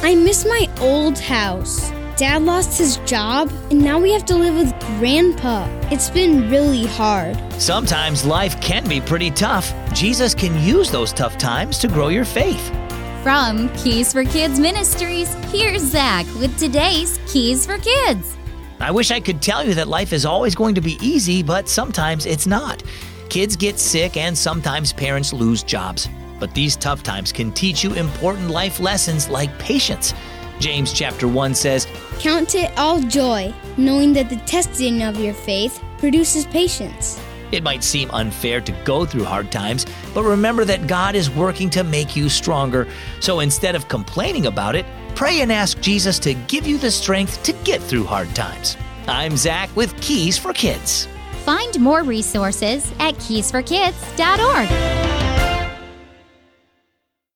I miss my old house. Dad lost his job, and now we have to live with Grandpa. It's been really hard. Sometimes life can be pretty tough. Jesus can use those tough times to grow your faith. From Keys for Kids Ministries, here's Zach with today's Keys for Kids. I wish I could tell you that life is always going to be easy, but sometimes it's not. Kids get sick and sometimes parents lose jobs. But these tough times can teach you important life lessons like patience. James chapter 1 says, Count it all joy, knowing that the testing of your faith produces patience. It might seem unfair to go through hard times, but remember that God is working to make you stronger. So instead of complaining about it, pray and ask Jesus to give you the strength to get through hard times. I'm Zach with Keys for Kids. Find more resources at keysforkids.org.